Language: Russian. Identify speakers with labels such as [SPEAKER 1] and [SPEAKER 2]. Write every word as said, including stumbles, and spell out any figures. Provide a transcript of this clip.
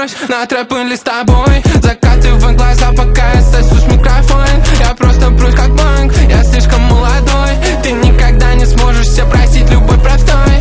[SPEAKER 1] настроюсь на трэп или с тобой. Закатывай глаза, пока я сосусь в микрофон. Я просто прусь как банк, я слишком молодой. Ты никогда не сможешь себе простить любой простой.